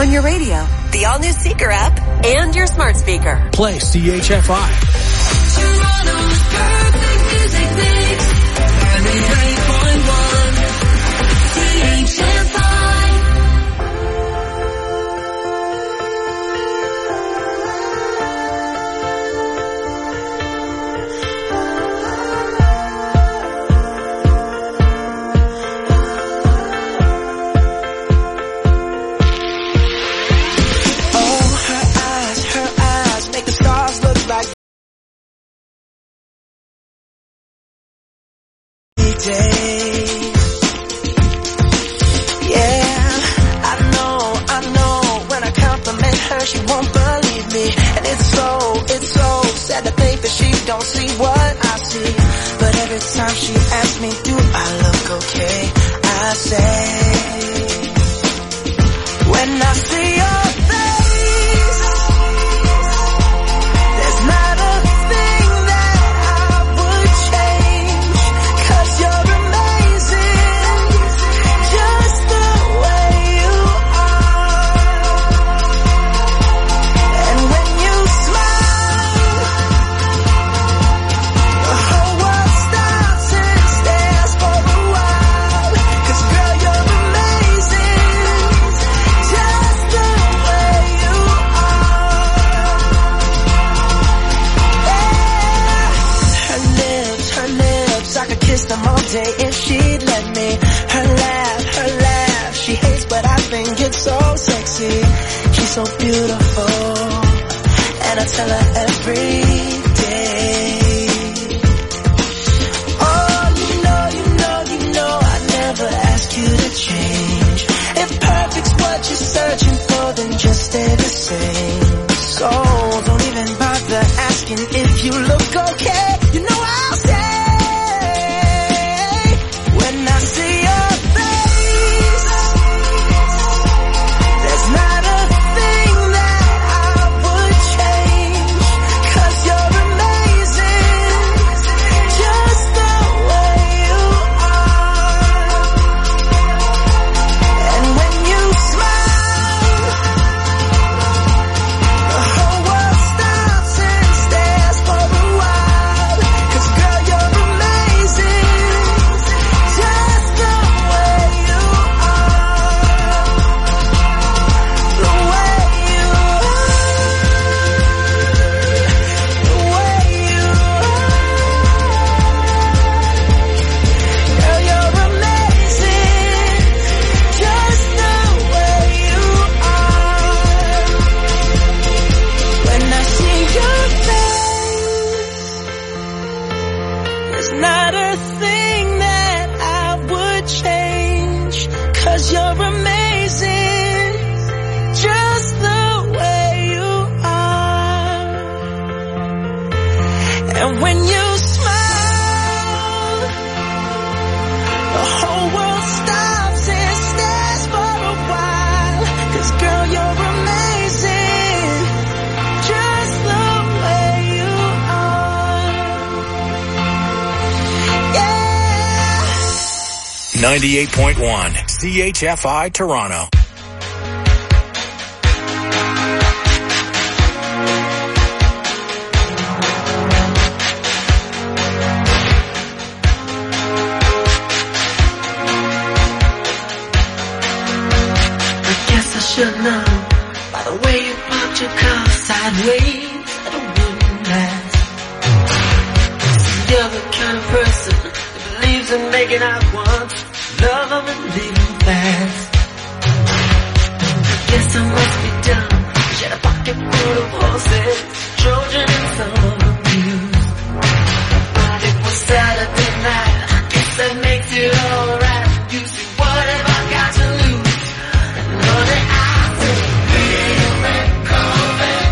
on your radio, the all-new Seeker app, and your smart speaker. Play CHFI. Toronto's perfect music mix. 93.1 CHFI. Don't see what I see, but every time she asks me, do I look okay? I say, when I see your face, there's not a thing that I would change, 'cause you're amazing, just the way you are. And when you smile, the whole world stops and stares for a while. 'Cause girl, you're amazing, just the way you are. Yeah. Her lips, I could kiss them all day if she'd let me. Her laugh, she hates but I think it's so sexy. She's so beautiful, and I tell her every day. Oh, you know, I never ask you to change. If perfect's what you're searching for, then just stay the same. So don't even bother asking if you look okay. You know I'll say, when I see your face, there's not a thing that I would change, 'cause you're amazing, just the way you are. And when you smile, the whole world stops and stares for a while. 'Cause girl, you're amazing, just the way you are. The way you are. The way you are. Girl, you're amazing, just the way you are. When I see your face, there's not a thing that I would change, 'cause you're amazing, just the way you are. And when you smile, the whole world stops and stares for a while. 'Cause girl, you're amazing, just the way you are. Yeah. 98.1 CHFI Toronto. I guess I should know by the way you parked your car sideways that it wouldn't last. See, you're the kind of person that believes in making out once, love them and leave them fast. I guess I must be dumb. She had a pocket full of horses, Trojan and some of them used. But it was Saturday night, I guess that makes it alright. You see, what have I got to lose? And all that I say, leave and come back.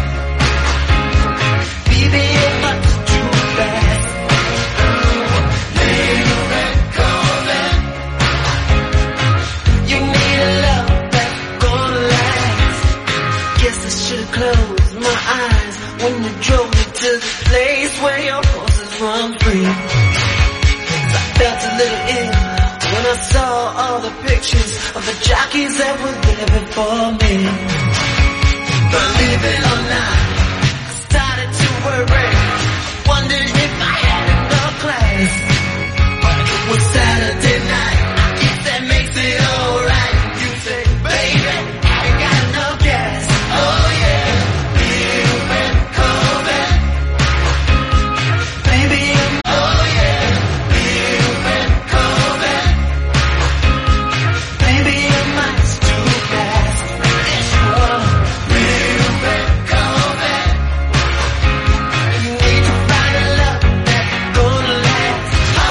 Baby, it must be too bad. Leave and come back. You need a love that's gonna last. Guess I should've closed my eyes all the pictures of the jockeys that were there before me. Believe it or not, I started to worry, wondered if I had enough class. But it was Saturday night, I guess that makes it alright. You say, baby, I ain't got enough gas. Oh yeah, you've been coming. Baby, oh yeah, you've been coming. Baby, I might too fast. Yes, you are. You've been coming. You need to find a love that's gonna last.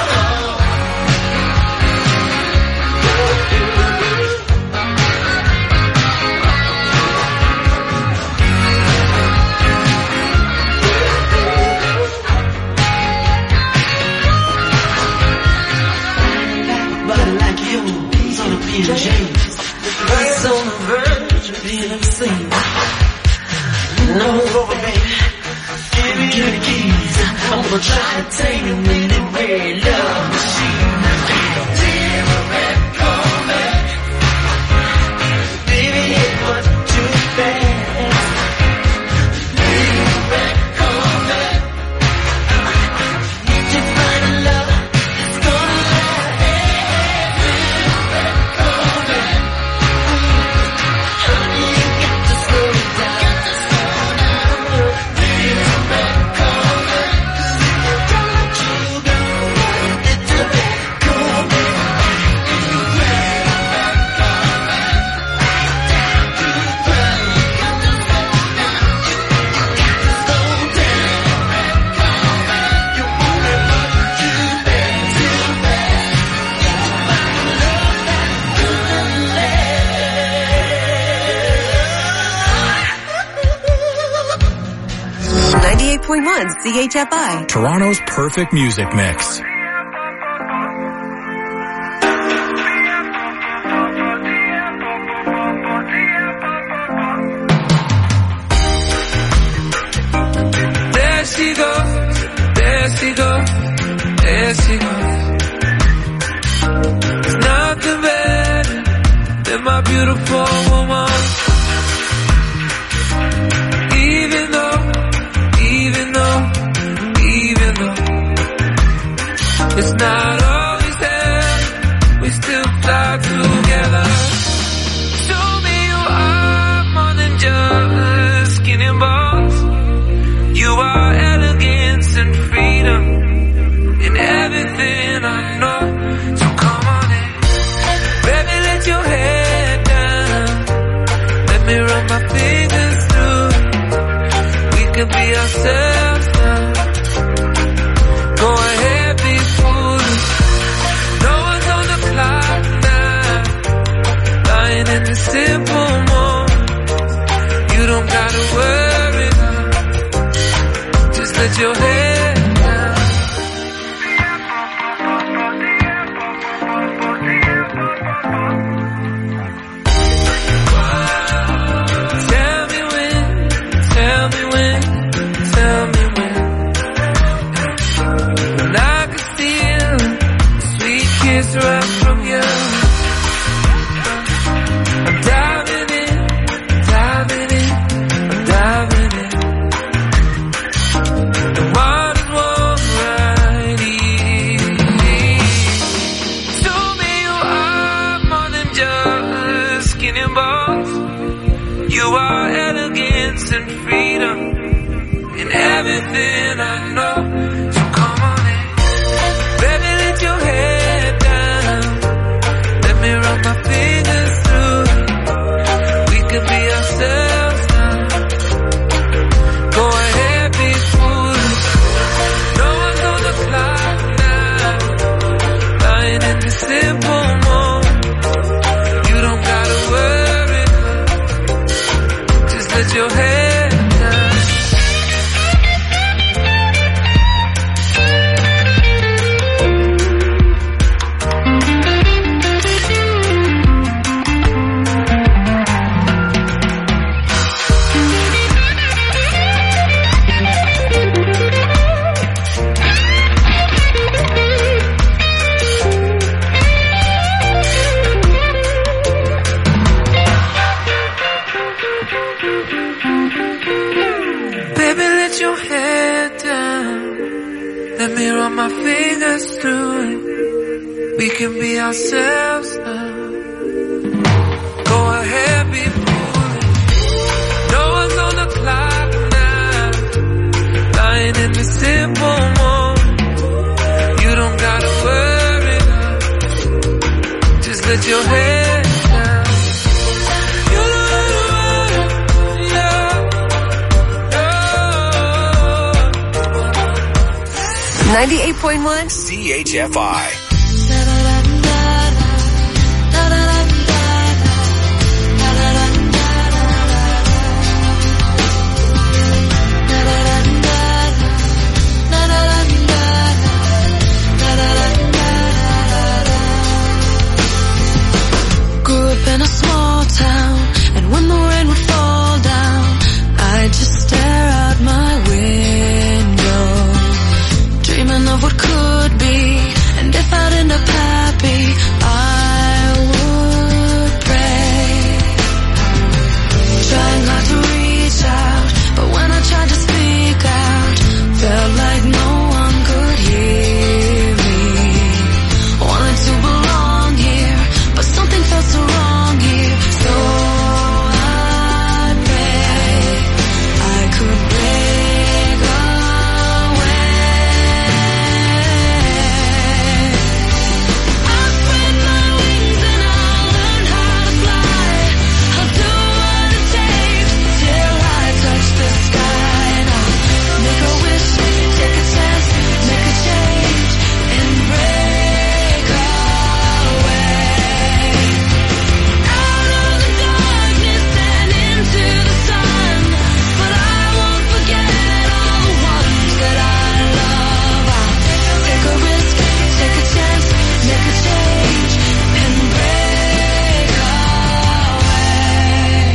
Body like yours on a PJ, face on the verge of being obscene. No over, baby. Give me the keys. I'm gonna try to take you in a very love machine. Baby, it was too fast. Need to find a love that's gonna last. Honey, you got to slow down. CHFI. Toronto's perfect music mix. There she goes, there she goes, there she goes. There's nothing better than my beautiful woman. Even though it's not always there, we still fly together. Show me you are more than just skin and bones. You are elegance and freedom in everything I know. So come on in, baby, let your head down. Let me run my fingers through. We can be ourselves now. Go ahead, be foolish. No one's on the clock now. Lying in the simple moment. You don't gotta worry now. Just let your head down. Tell me when, tell me when, tell me when. And I can feel a sweet kiss right from you. I'm diving in, diving in, I'm diving in. The water's warm right here. Show me you are more than just skin and bones. You are elegance and freedom in everything I know. So come on in, baby, let your head down. Let me run my fingers through. We can be ourselves now. Go ahead, be foolish. No one's on the clock now. Lying in the simple moment. You don't gotta worry now. Just let your head down. me run my fingers through it. We can be ourselves now. Go ahead, be foolish. No one's on the clock now. Lying in the simple moment. You don't gotta worry now. Just let your head down. 98.1 CHFI. Grew up in a small town, and when the rain would fall down, I'd just stare out my window, dreaming of what could be. And if I'd end up happy, I would pray, trying hard to reach out, but when I tried to speak out, felt like no one could hear me. Wanted to belong here, but something felt so wrong here. So I prayed I could break away. I'll spread my wings and I'll learn how to fly. I'll do what it takes till I touch the sky. And I'll make a wish, take a chance, make a change, and break away. Out of the darkness and into the sun, but I won't forget all the ones that I love. I'll take a risk, take a chance, make a change, and break away.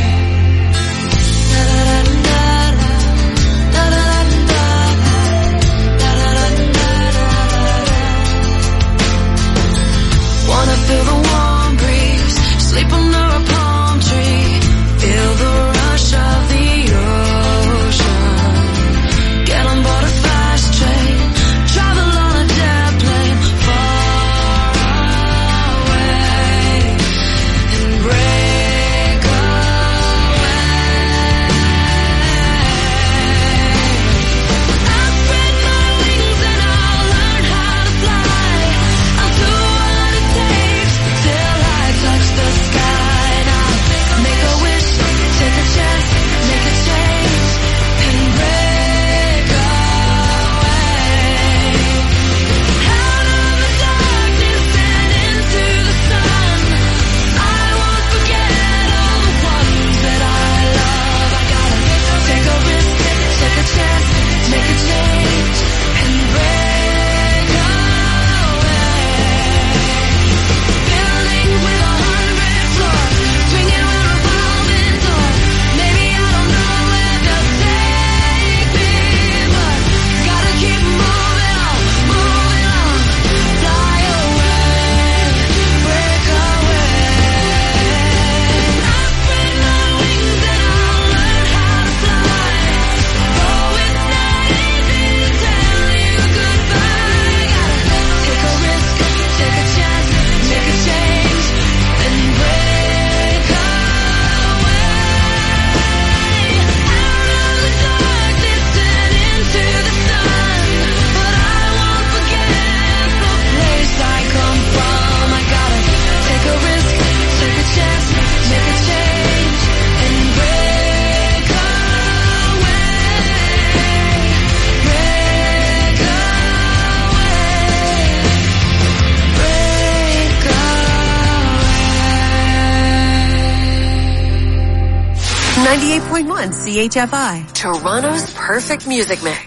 Wanna feel the warm breeze, sleep under a palm tree, feel the rush of the ocean, get on board a fast train, travel on a jet plane far away, and break away. I'll spread my wings and I'll learn how to fly. I'll do what it takes till I touch the sky. And I'll make a wish, take a chance, make a change, and break away. Out of the darkness and into the sun, I won't forget all the ones that I love. I gotta take a risk, take a chance, make a change, and break away. Building with 100 floors, swinging around revolving doors. Maybe I don't know where they'll take me, but gotta keep moving on, fly away, break away. I'll spread my wings and I'll learn how to fly. Oh, it's not easy to tell you goodbye. Gotta take a risk, take a chance, make a change, and break away. Out of the darkness and into the sun, but I won't forget the place I come from. I gotta take a risk, take a chance, make a change, and break away. Break away. Break away. 98.1 CHFI, Toronto's perfect music mix.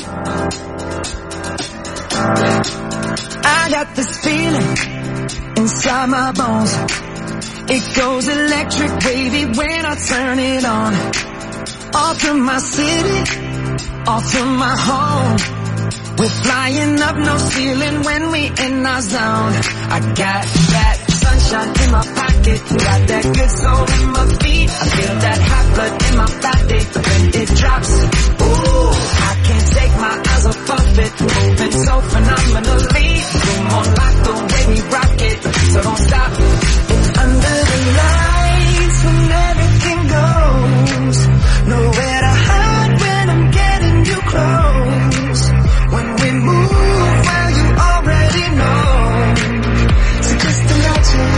I got this feeling inside my bones. It goes electric wavy when I turn it on. Off from my city, off from my home. We're flying up, no ceiling when we in our zone. I got that sunshine in my pocket, got that good soul in my feet. I feel that hot blood in my body when it drops. Ooh, I can't take my eyes eyes above it, moving so phenomenally. You're more like the way we rock it, so don't stop. Under the lights when everything goes, nowhere to hide when I'm getting you close. When we move, well you already know, so just imagine.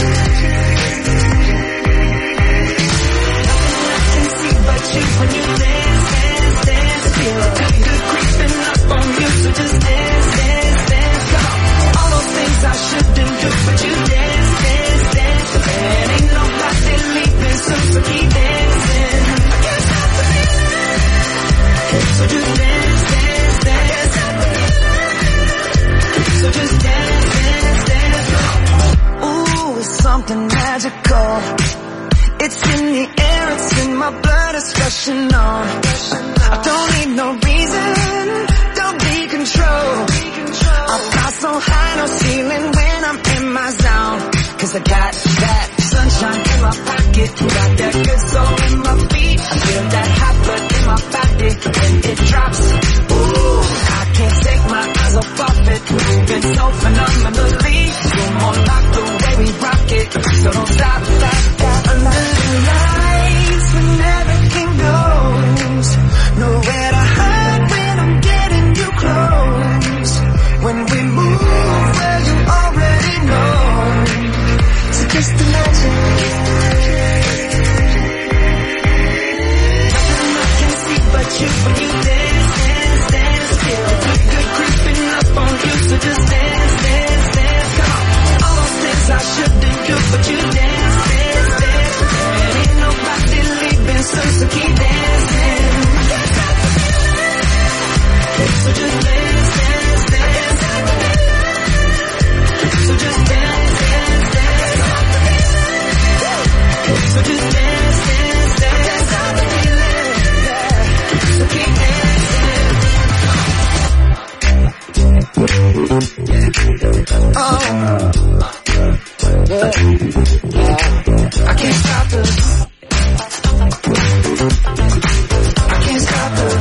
Nothing I can see but you when you dance, dance, dance. Feel that good creeping up on you, so just dance, dance, dance. Come on, all those things I shouldn't do, but you dance, dance, dance. And ain't nobody leaving soon, so keep dancing. I can't stop the feeling, so just dance, dance, dance. So just dance, dance, dance. Ooh, it's something magical. It's in the air, it's in my blood, it's rushing on. I don't need no reason, don't be control. I fly so high, no ceiling when I'm in my zone. Cause I got that sunshine in my pocket, got that good soul in my feet. I feel that hot blood in my body when it drops. Ooh, I can't take my eyes off of it, moving so phenomenally. You're more like the way we rock it, so don't stop, stop, stop. Under the lights when everything goes, nowhere to hide when I'm getting you close. When we move, well you already know, so just imagine. Nothing I can see but you when you dance, dance, dance. Feel good, good creeping up on you, so just dance, dance, dance. Come on, all those things I shouldn't do, but you dance, dance, dance. And ain't nobody leaving soon, so keep dancing. I can't stop the feeling, so just dance, dance, dance. So just dance, dance, dance. So just dance, dance, dance. Can't stop the feeling, so keep dancing. Oh, yeah. I can't stop the. I can't stop the.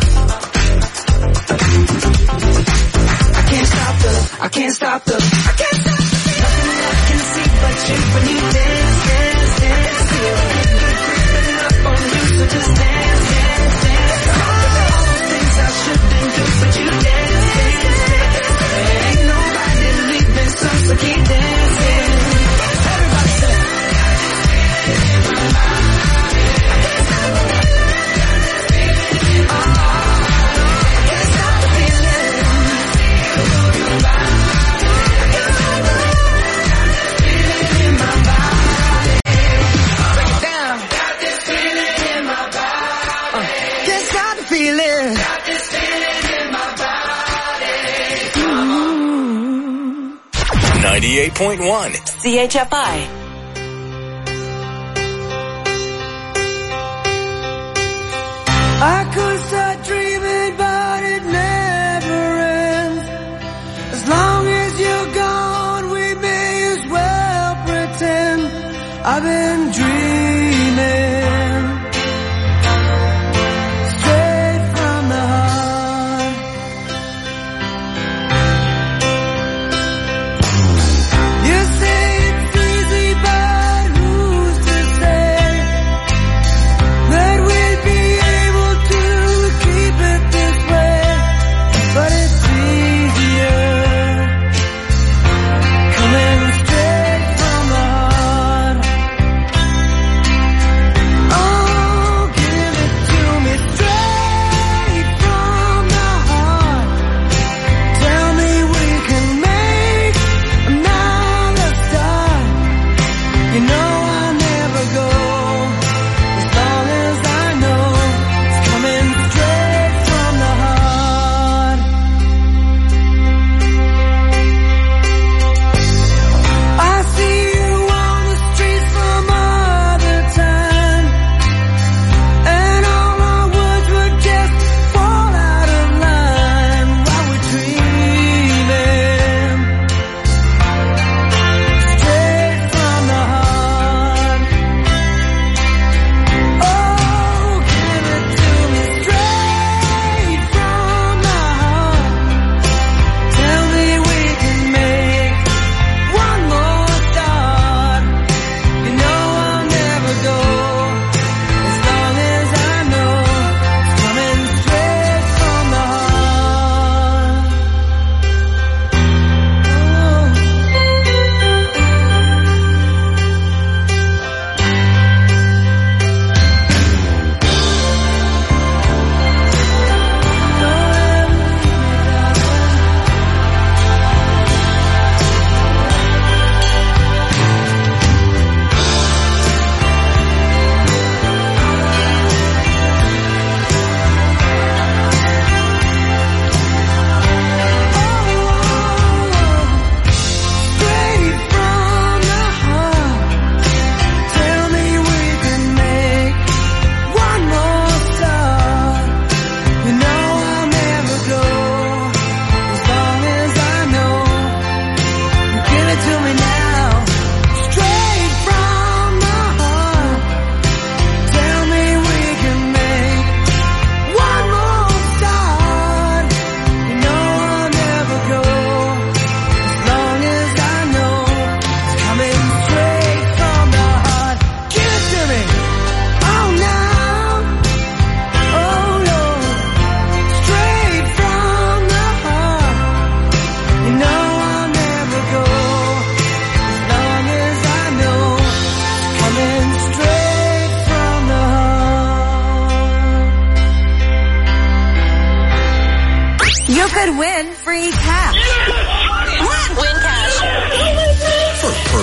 I can't stop the. I can't stop the. I can't stop the. Nothing I can see but you when you dance, dance, dance. Feel good creeping up on you, so just dance, dance, dance. All those things I shouldn't do, but you dance, dance, dance. Ain't nobody leaving soon, so keep dancing. Everybody say, can't stop the feeling. Got this feeling in my body. 98.1 CHFI. I could start dreaming, but it never ends. As long as you're gone, we may as well pretend I've been dreaming. Straight from the heart. You say it's easy, but who's to say that we'll be able to keep it this way? But it's easier coming straight from the heart.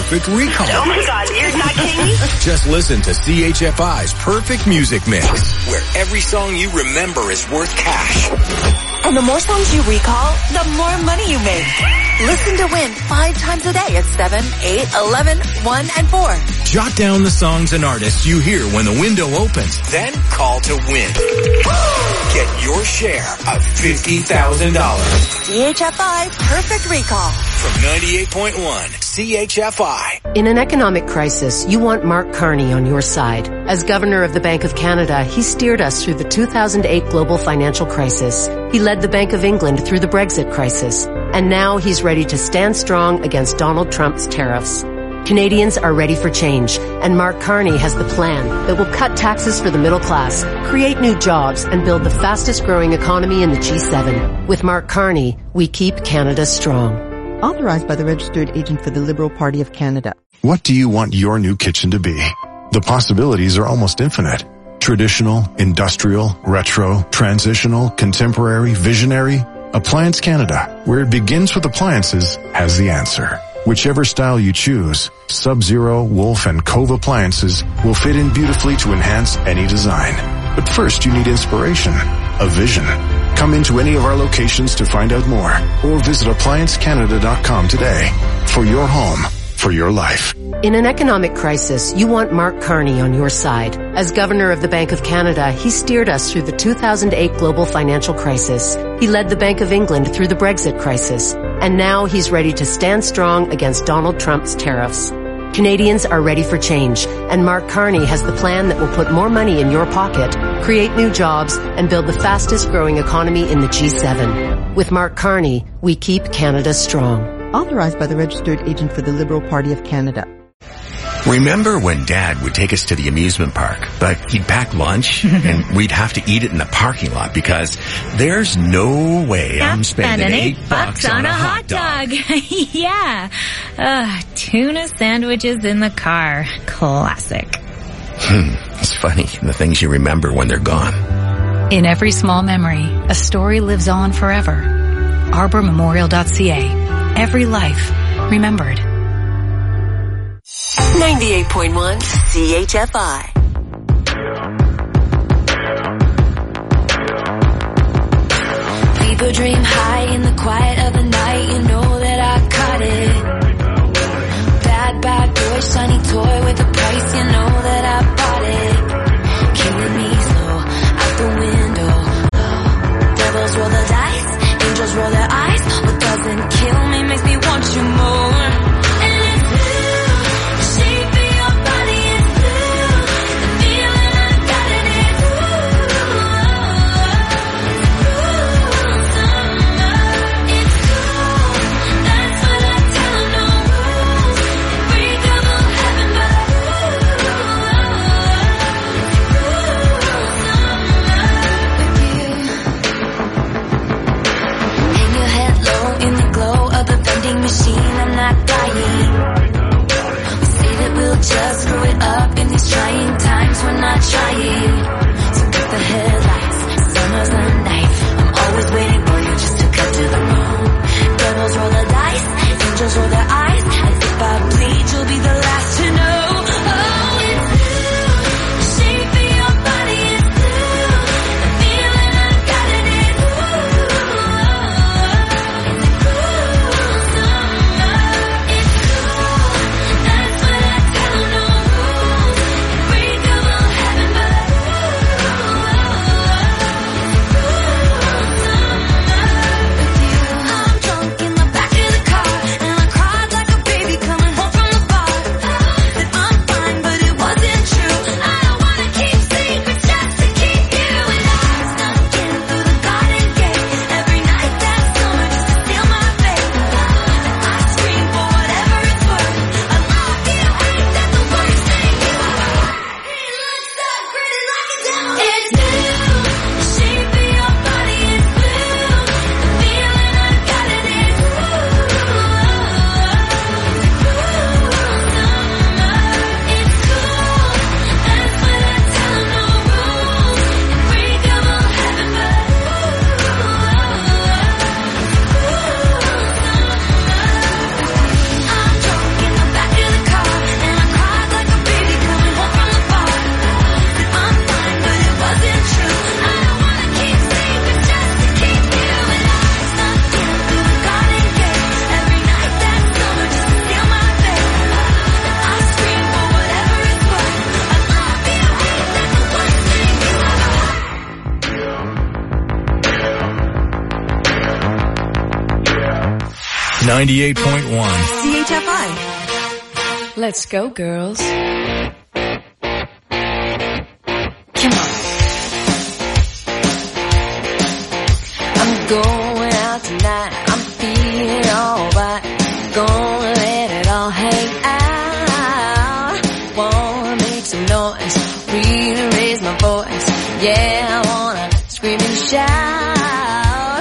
perfect recall. Oh my God, you're not kidding me? Just listen to CHFI's Perfect Music Mix, where every song you remember is worth cash. And the more songs you recall, the more money you make. Listen to win 5 times a day at 7, 8, 11, 1, and 4. Jot down the songs and artists you hear when the window opens, then call to win. Get your share of $50,000. CHFI Perfect Recall. From 98.1 CHFI. In an economic crisis, you want Mark Carney on your side. As Governor of the Bank of Canada, he steered us through the 2008 global financial crisis. He led the Bank of England through the Brexit crisis. And now he's ready to stand strong against Donald Trump's tariffs. Canadians are ready for change, and Mark Carney has the plan that will cut taxes for the middle class, create new jobs, and build the fastest growing economy in the G7. With Mark Carney, we keep Canada strong. Authorized by the Registered Agent for the Liberal Party of Canada. What do you want your new kitchen to be? The possibilities are almost infinite. Traditional, industrial, retro, transitional, contemporary, visionary. Appliance Canada, where it begins with appliances, has the answer. Whichever style you choose, Sub-Zero, Wolf, and Cove appliances will fit in beautifully to enhance any design. But first you need inspiration, a vision. Come into any of our locations to find out more, or visit appliancecanada.com today. For your home, for your life. In an economic crisis, you want Mark Carney on your side. As Governor of the Bank of Canada, he steered us through the 2008 global financial crisis. He led the Bank of England through the Brexit crisis. And now he's ready to stand strong against Donald Trump's tariffs. Canadians are ready for change, and Mark Carney has the plan that will put more money in your pocket, create new jobs, and build the fastest growing economy in the G7. With Mark Carney, we keep Canada strong. Authorized by the Registered Agent for the Liberal Party of Canada. Remember when Dad would take us to the amusement park, but he'd pack lunch and we'd have to eat it in the parking lot because there's no way I'm spending $8 on a hot dog. Yeah. Tuna sandwiches in the car. Classic. It's funny, the things you remember when they're gone. In every small memory, a story lives on forever. ArborMemorial.ca. Every life remembered. 98.1 CHFI. People dream high in the quiet of the night. You know that I caught it. Bad boy, shiny toy with a price. You know that I bought it. Killing me slow out the window. Devils roll the dice, angels roll their eyes. What doesn't kill me makes me want you more. 98.1 CHFI. Let's go, girls. Come on. I'm going out tonight. I'm feeling alright. Gonna let it all hang out. Wanna make some noise. Really raise my voice. Yeah, I wanna scream and shout.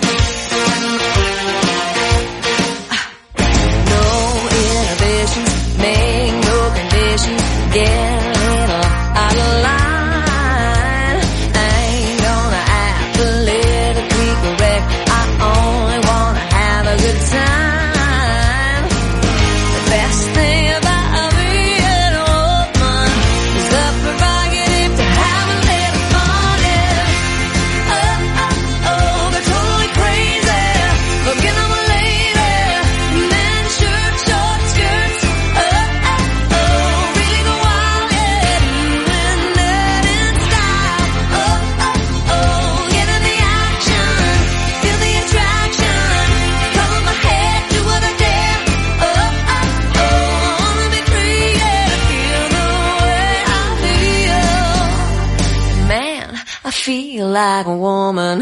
No inhibitions, make no conditions. Get a little out of line. I ain't gonna act politically correct. I only wanna have a good time. The best thing about being a woman is the prerogative to have a little fun. Oh, oh, oh, they're totally crazy. Forget I'm a lady. Men, shirts, short skirts. Oh, oh, oh, really go wild, yeah. Doing that in style. Oh, oh, oh, get in the action. Feel the attraction. Cover my head, do what I dare. Oh, oh, oh, I wanna be free, yeah. Feel the way I feel. Man, I feel like a woman.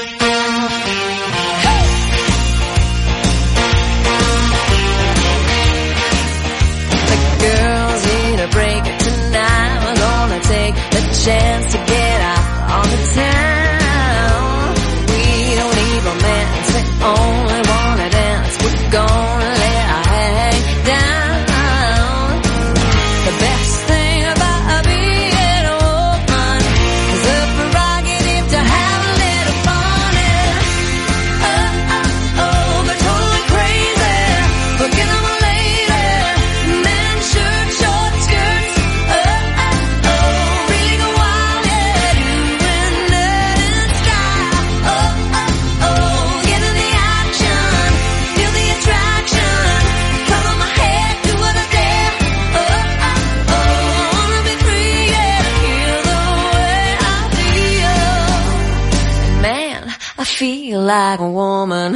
The girls need a break tonight. We're gonna take the chance to get out on the town. We don't need romance, we only wanna dance. We're gonna let our hang down. The best thing about being a woman is the prerogative to have a little fun. Oh, oh, oh, they're totally crazy. Forget I'm a lady. Men, shirts, short skirts. Oh, oh, oh, really go wild, yeah. Doing that in style. Oh, oh, oh, get in the action. Feel the attraction. Cover my head, do what I dare. Oh, oh, oh, I wanna be free, yeah. Feel the way I feel. Man, I feel like a woman.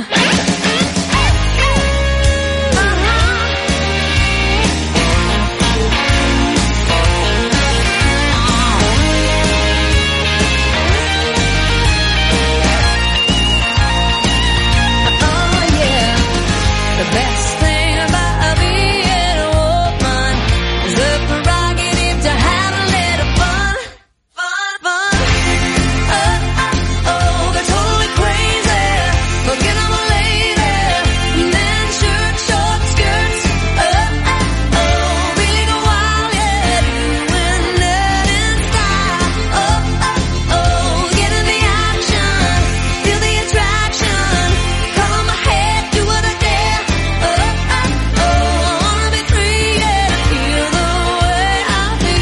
Oh yeah, the best thing about being a woman is the prerogative to have a little fun, fun, fun. Oh, oh, oh, they're totally crazy. Forget I'm a lady. Men, shirts, short skirts. Oh, oh, oh, really go wild, yeah. Doing that in style. Oh, oh, oh, get in the action. Feel the attraction. Cover my head, do what I dare. Oh, oh, oh, I wanna be free, yeah. Feel the way I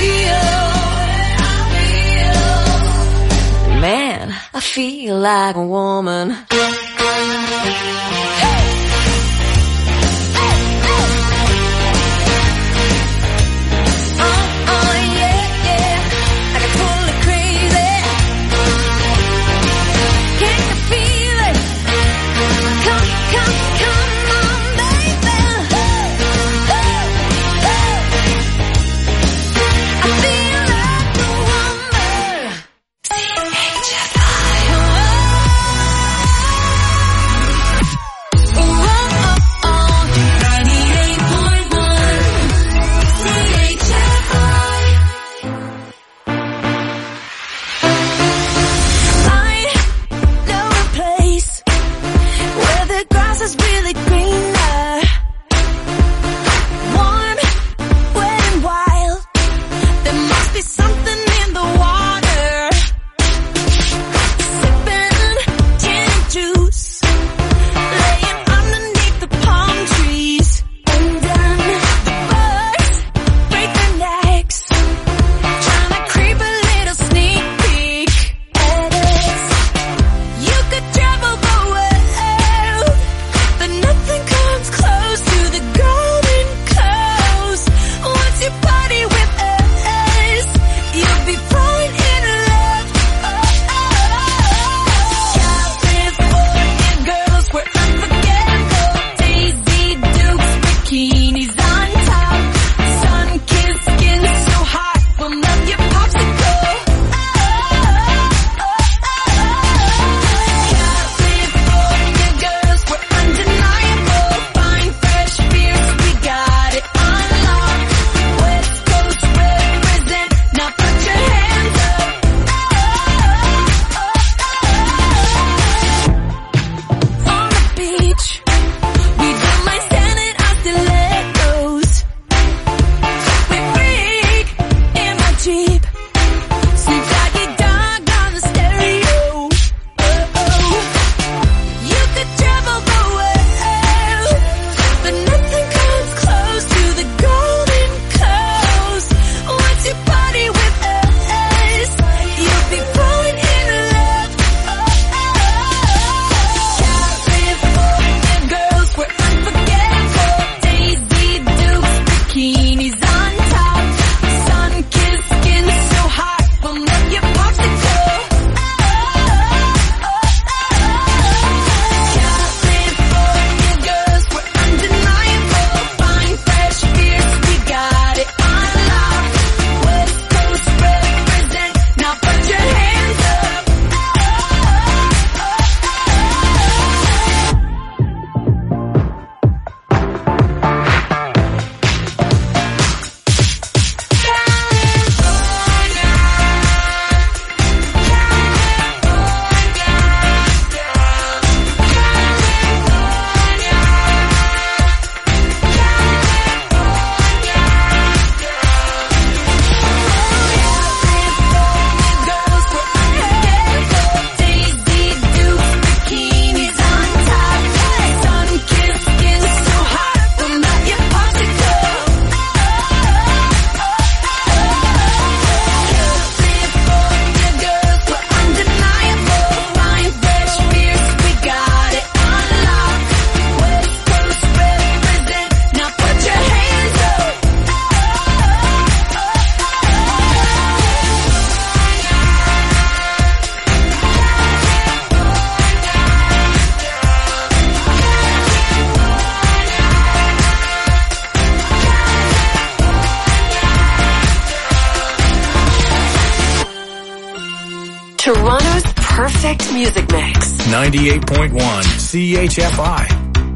feel. Man, I feel like a woman. Oh, yeah, yeah. I got totally crazy. Can you feel it? Come, come, come on, baby. I feel like a woman. CHFI. Toronto's perfect music mix. 98.1 CHFI.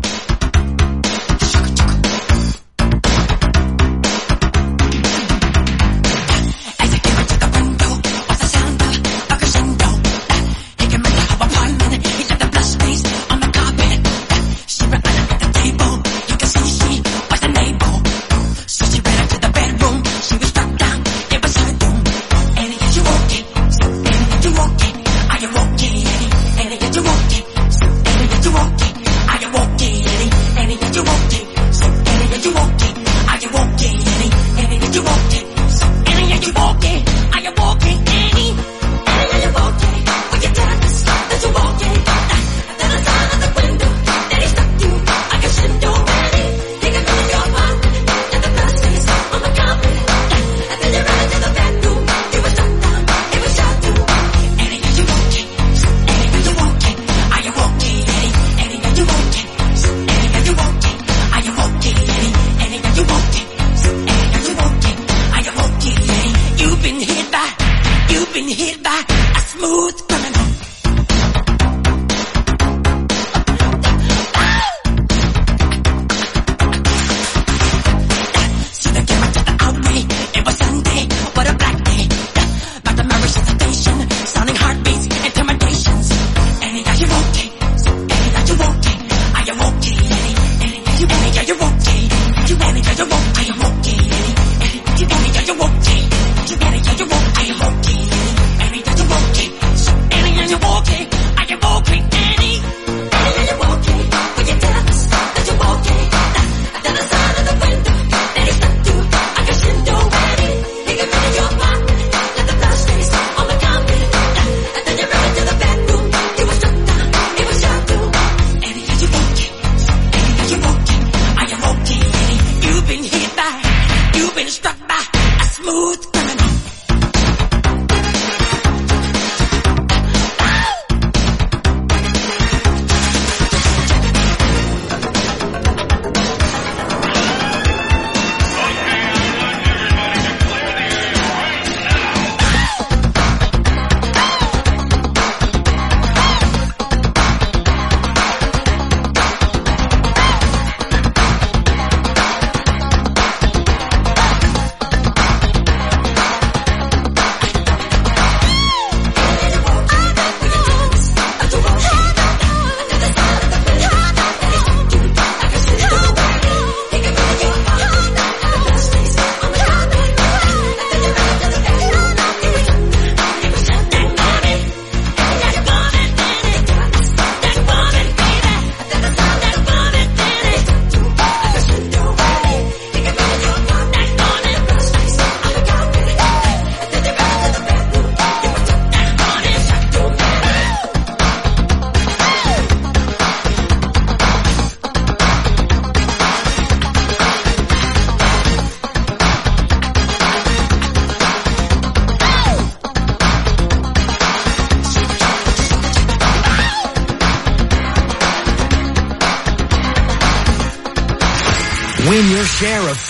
Win your share of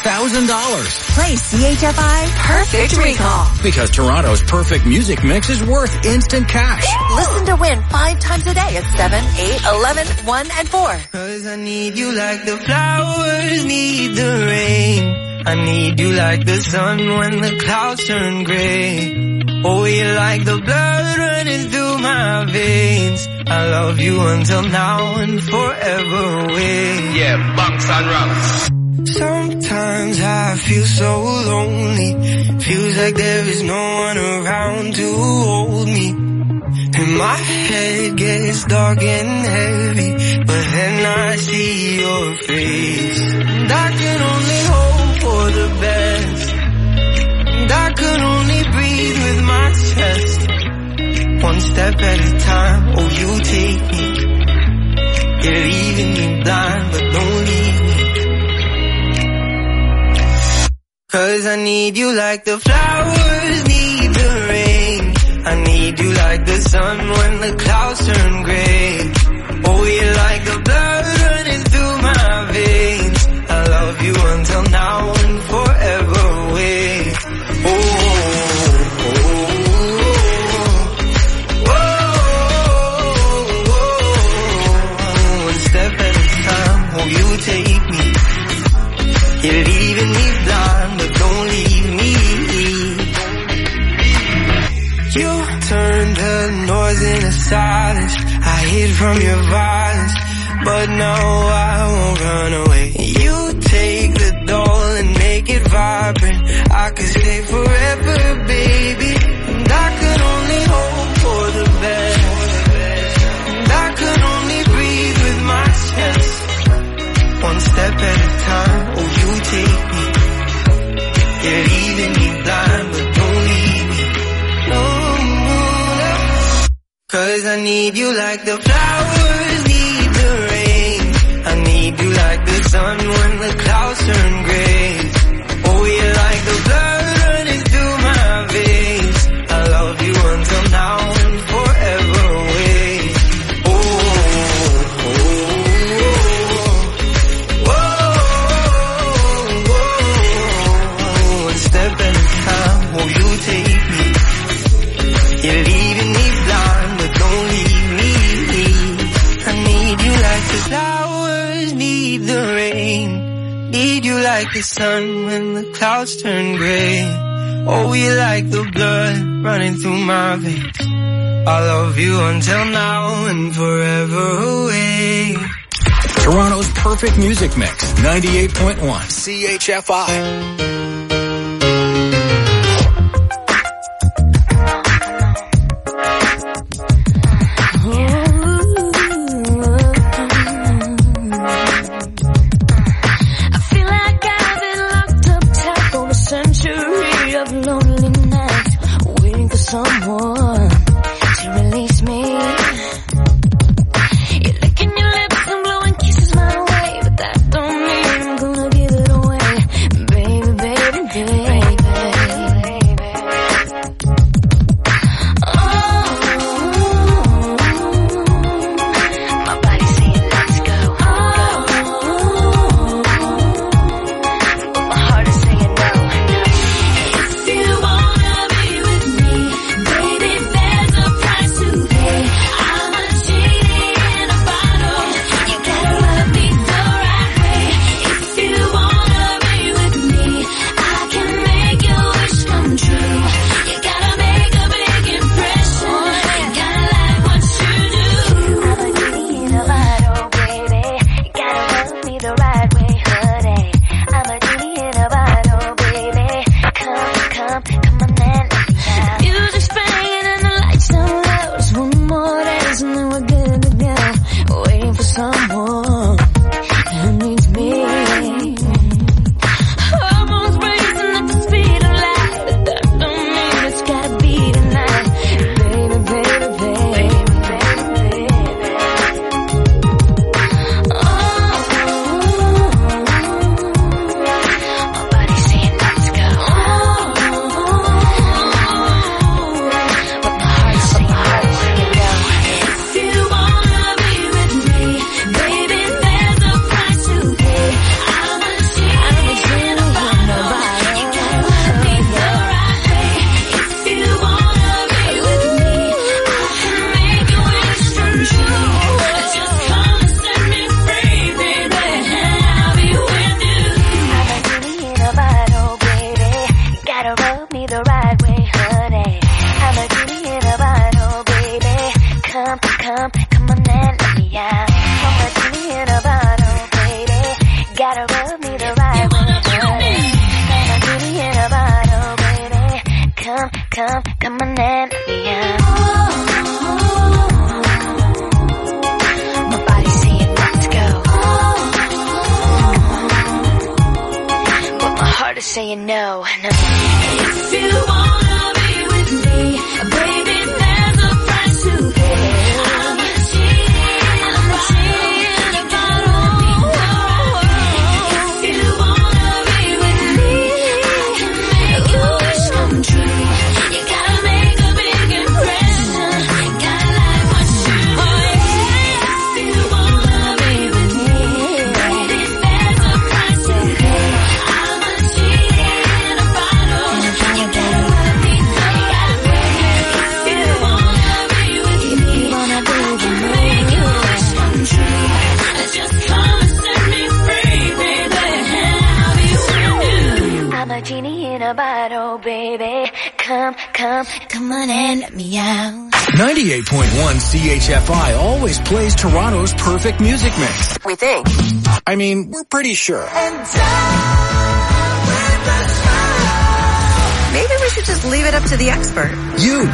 $50,000. Play CHFI Perfect Recall. Because Toronto's perfect music mix is worth instant cash. Listen to win 5 times a day at 7, 8, 11, 1, and 4. Cause I need you like the flowers need the rain. I need you like the sun when the clouds turn gray. Oh, you're like the blood running through my veins. I love you until now and forever away. Yeah, bunks and rocks. Sometimes I feel so lonely. Feels like there is no one around to hold me. And my head gets dark and heavy, but then I see your face. And I can only hope for the best. And I can only breathe with my chest. One step at a time, oh you take me. You're leaving me blind, but don't leave me. Cause I need you like the flowers need the rain. I need you like the sun when the clouds turn gray. Oh, you're like the blood running through my veins. I love you until now and forever away. Oh, oh, oh, oh, silence. I hid from your violence, but no, I won't run away. You take the doll and make it vibrant. I could stay forever, baby. And I could only hope for the best. And I could only breathe with my chest. One step at a time, oh you take me. You're leaving me blind, but don't leave me. No, no. 'Cause I need you like the flowers need the rain. I need you like the sun when the clouds turn gray. Oh, you're like the blood running through my veins. I love you until now and forever away. Oh, oh, oh, oh, oh. One step at a time, oh, you take me. You're leaving me blind, but don't leave me. I need you like the flowers need the rain. Need you like the sun when the clouds turn gray. Oh, you like the blood running through my veins. I love you until now and forever away. Toronto's perfect music mix, 98.1 CHFI. Someone to release me. You're licking your lips and blowing kisses my way, but that don't mean I'm gonna give it away, baby, baby, baby. Oh, my body's saying let's go. Oh, but my heart is saying no. If you wanna be with me, baby, there's a price to pay. I'm a genie in a bottle. You gotta love me the right way. If you wanna be with me, I can make your wish come true. You gotta make a big impression. You gotta like what you do. I'm a genie in a bottle, baby. You gotta love me the right way, honey. I'm a genie in a bottle, baby. Come, come, come on and let me out. Music's playing and the lights down low. Just one more dance and then we're good to go. Waiting for someone who needs me. Hormones racing at the speed of light, but that don't mean it's gotta be tonight. Baby, baby, baby, baby, baby. Oh, my body's saying let's go. But my heart's saying no. If you wanna be with me, baby, there's a price to pay. I'm a genie in a bottle. You gotta love me the right way. If you wanna be with me, I can make your wish come true. Just come and set me free, baby, and I'll be with you. I'm a genie in a bottle, baby. You gotta rub me the right way, honey. I'm a genie in a bottle, baby. Come, come, come on and let me out. I'm a genie in a bottle, baby. Gotta rub me the right way, honey. I'm a genie in a bottle, baby. Come, come, come on and let me out. My body's saying let's go. But my heart is saying no, no. If you wanna be with me, baby, there's a price to pay. I'm a genie in a bottle. If you wanna be with me, I can make your wish come true. You gotta make a big impression. Gotta like what you do. If you wanna be with me, baby, there's a price to pay. I'm a genie in a bottle. You gotta love me the right way. If you wanna be with me, I can make your wish come true. Just come and set me free, baby, and I'll be with you. I'm a genie in a bottle, baby. Come, come, come on and let me out. 98.1 CHFI always plays Toronto's perfect music mix. We think. I mean, we're pretty sure. Maybe we should just leave it up to the expert. You.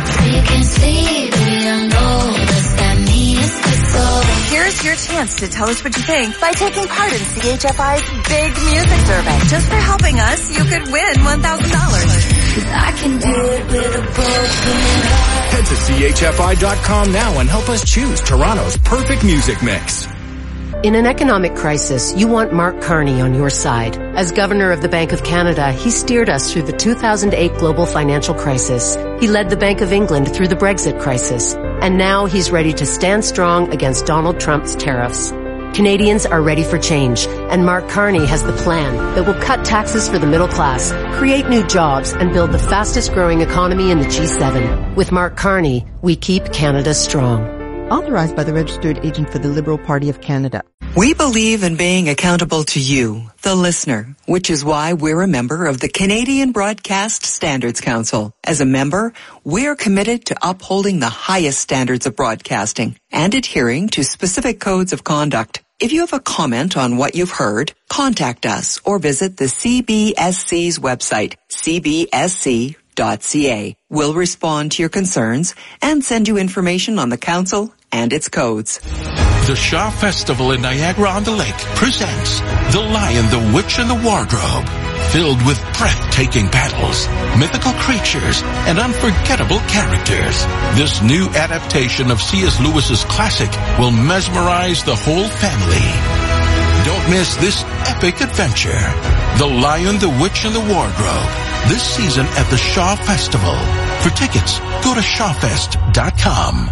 Here's your chance to tell us what you think by taking part in CHFI's Big Music Survey. Just for helping us, you could win $1,000. I can do it with a broken heart. Head to CHFI.com now and help us choose Toronto's perfect music mix. In an economic crisis, you want Mark Carney on your side. As Governor of the Bank of Canada, he steered us through the 2008 global financial crisis. He led the Bank of England through the Brexit crisis. And now he's ready to stand strong against Donald Trump's tariffs. Canadians are ready for change, and Mark Carney has the plan that will cut taxes for the middle class, create new jobs, and build the fastest growing economy in the G7. With Mark Carney, we keep Canada strong. Authorized by the Registered Agent for the Liberal Party of Canada. We believe in being accountable to you, the listener, which is why we're a member of the Canadian Broadcast Standards Council. As a member, we're committed to upholding the highest standards of broadcasting and adhering to specific codes of conduct. If you have a comment on what you've heard, contact us or visit the CBSC's website, cbsc.ca. We'll respond to your concerns and send you information on the council and its codes. The Shaw Festival in Niagara-on-the-Lake presents The Lion, the Witch, and the Wardrobe, filled with breathtaking battles, mythical creatures, and unforgettable characters. This new adaptation of C.S. Lewis's classic will mesmerize the whole family. Don't miss this epic adventure. The Lion, the Witch, and the Wardrobe, this season at the Shaw Festival. For tickets, go to shawfest.com.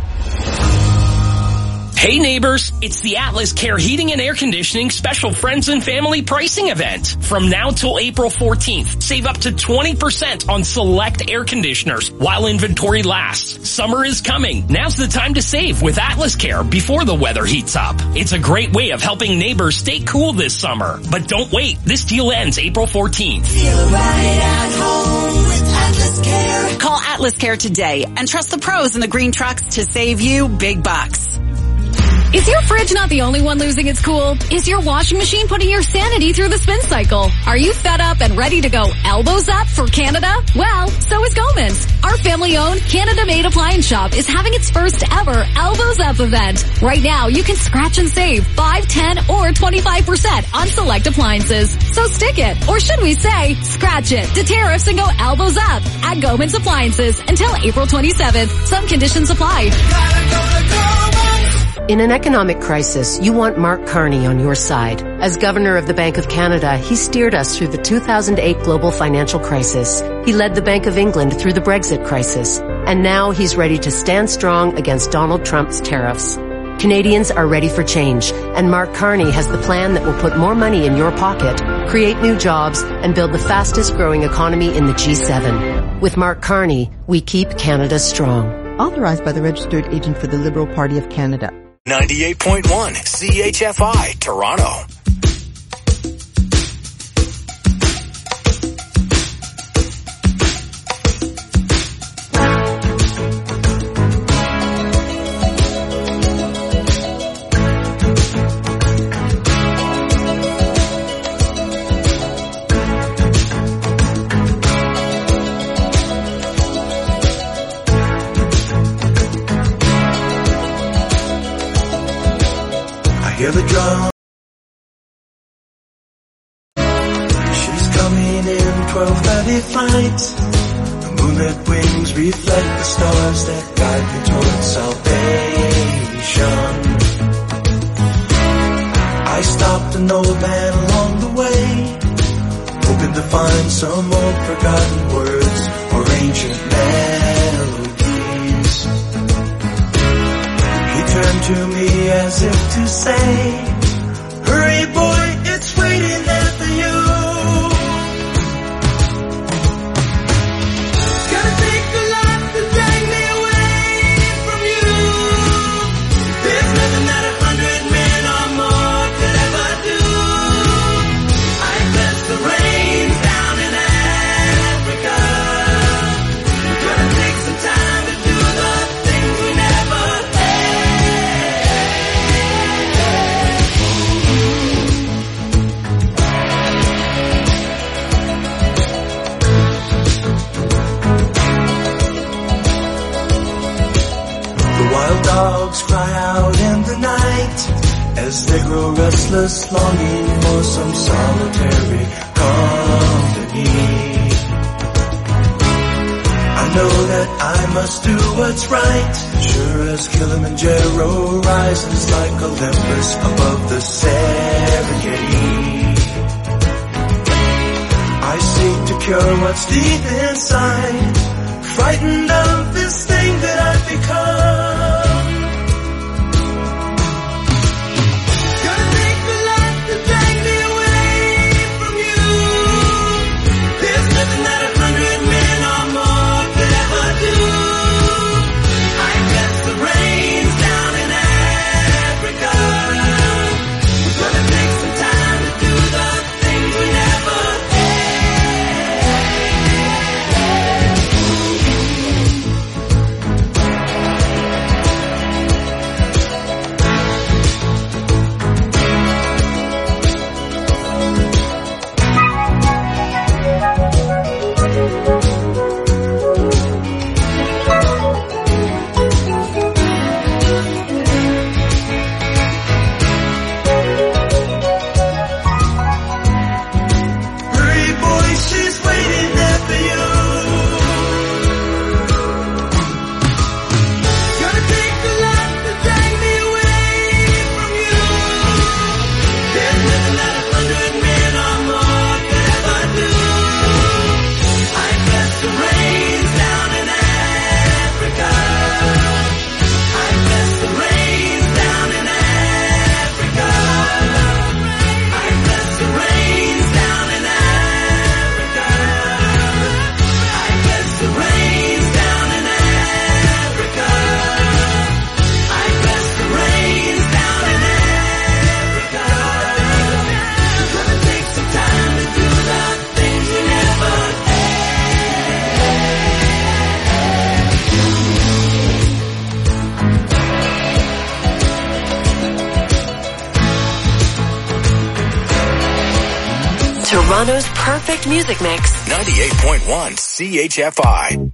Hey neighbors, it's the Atlas Care Heating and Air Conditioning Special Friends and Family Pricing Event. From now till April 14th, save up to 20% on select air conditioners while inventory lasts. Summer is coming. Now's the time to save with Atlas Care before the weather heats up. It's a great way of helping neighbors stay cool this summer. But don't wait, this deal ends April 14th. Feel right at home with Atlas Care. Call Atlas Care today and trust the pros in the green trucks to save you big bucks. Is your fridge not the only one losing its cool? Is your washing machine putting your sanity through the spin cycle? Are you fed up and ready to go elbows up for Canada? Well, so is Goman's. Our family-owned, Canada-made appliance shop is having its first ever Elbows Up event. Right now, you can scratch and save 5, 10, or 25% on select appliances. So stick it, or should we say, scratch it, to tariffs and go elbows up at Goman's Appliances until April 27th. Some conditions apply. In an economic crisis, you want Mark Carney on your side. As Governor of the Bank of Canada, he steered us through the 2008 global financial crisis. He led the Bank of England through the Brexit crisis. And now he's ready to stand strong against Donald Trump's tariffs. Canadians are ready for change, and Mark Carney has the plan that will put more money in your pocket, create new jobs, and build the fastest growing economy in the G7. With Mark Carney, we keep Canada strong. Authorized by the Registered Agent for the Liberal Party of Canada. 98.1 CHFI, Toronto. Hear the drum. She's coming in 12:30 flight. The moonlit wings reflect the stars that guide me towards salvation. I stopped an old man along the way, hoping to find some old forgotten words or ancient melodies. He turned to me as if to say, hurry boy, it's waiting there for you. It's gonna take a lot to drag me away from you. There's nothing that 100 men or more could ever do. I bless the rains down in Africa. It's gonna take some time to do the things we never as they grow restless, longing for some solitary company. I know that I must do what's right, sure as Kilimanjaro rises like Olympus above the Serengeti. I seek to cure what's deep inside, frightened of this thing that I've become. Gonna take the light to drag me away from you. There's nothing that 100 men or more could ever do. I guess the rain's down in Africa. We're gonna take some time to do the things we never Toronto's perfect music mix. 98.1 CHFI.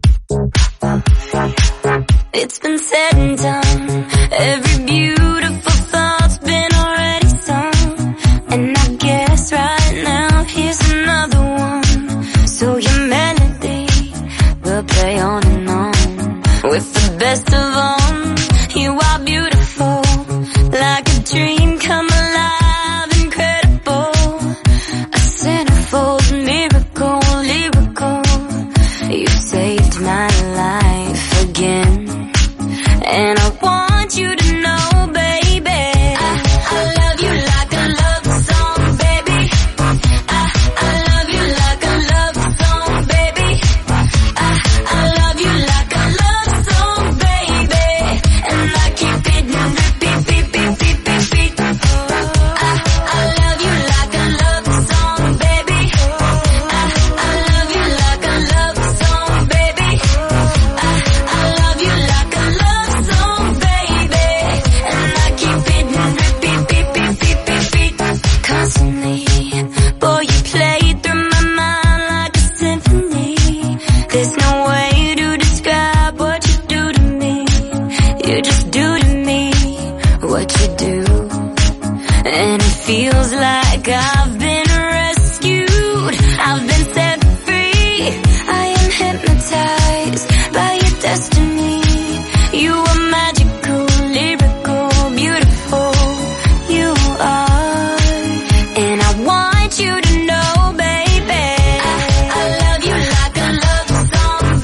It's been said and done. Every beautiful thought's been already sung. And I guess right now here's another one. So your melody will play on and on. With the best of all, you are beautiful. Like a dream come alive, incredible. A centerfold miracle, lyrical. You saved my life again. And I want you to know, baby, I love you like a love song, baby. I love you like a love song, baby. I love you like a love song, baby. And I keep it on repeat, beat, beat, beat, beat, beat. I love you like a love song, baby. I love you like a love song, baby. I love you like a love song, baby. And I keep it on repeat, beat, beat, beat, beat, beat. Constantly, boy, you play through my mind like a symphony. There's no way to describe what you do to me. You just do to me what you do. And it feels like I've been rescued. I've been set free. I am hypnotized by your destiny. You are magical, lyrical, beautiful. You are. And I want you to know, baby, I love you like a love song,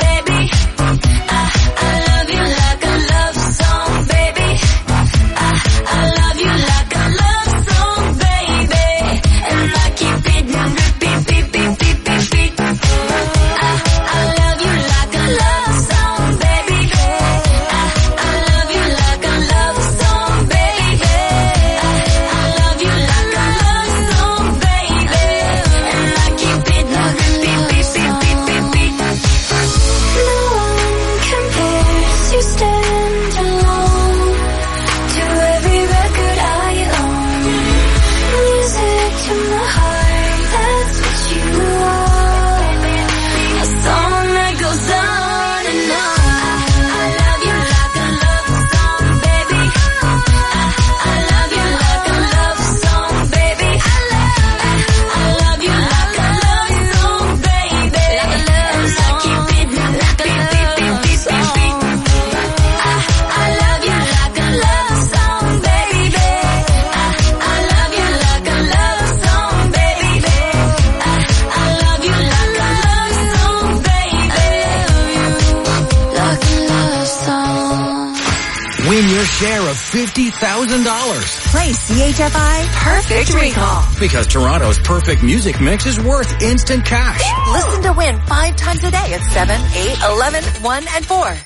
share of $50,000. Play CHFI Perfect Recall. Because Toronto's perfect music mix is worth instant cash. Listen to win 5 times a day at 7, 8, 11, 1, and 4.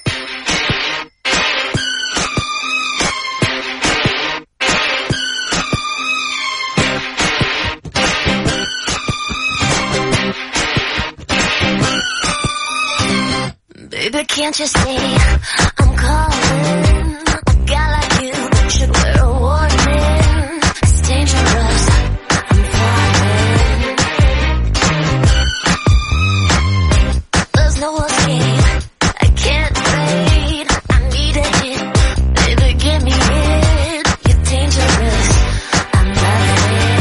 Baby, can't you see I'm calling? A guy like you should wear a warning. It's dangerous. I'm falling. There's no escape. I can't wait. I need a hit. Baby, give me it. You're dangerous. I'm loving it.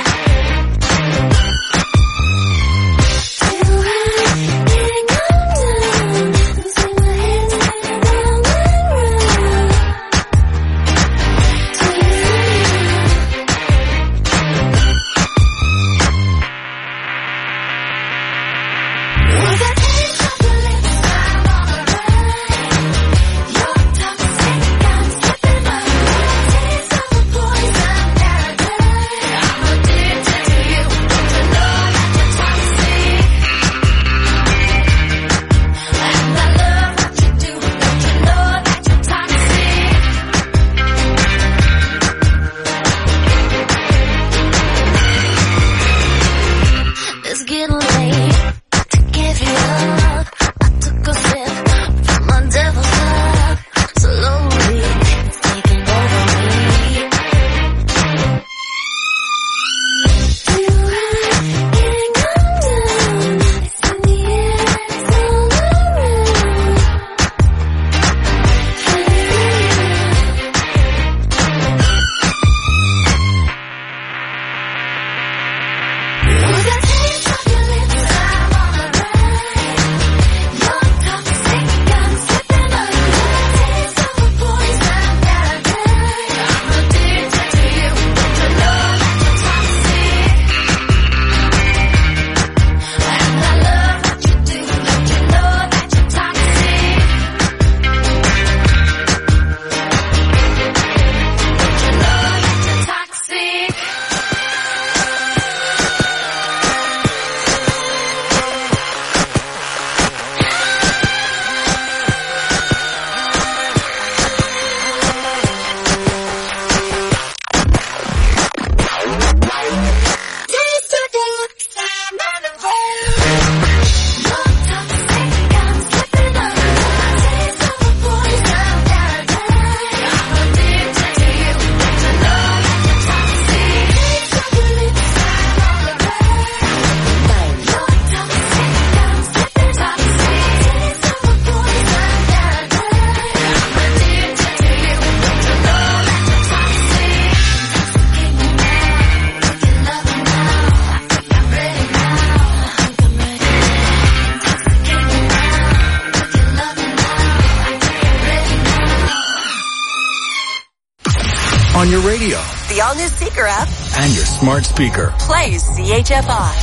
On your radio, the all-new Seeker app, and your smart speaker. Play CHFI.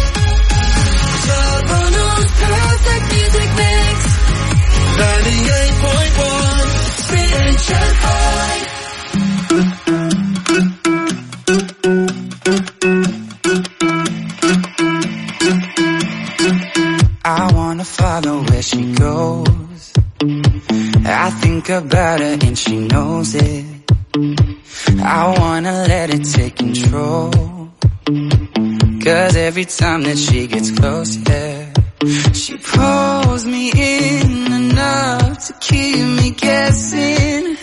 Toronto's perfect music mix. 98.1 CHFI. I wanna follow where she goes. I think about her and she knows it. I wanna let it take control. 'Cause every time that she gets close, yeah, she pulls me in enough to keep me guessing.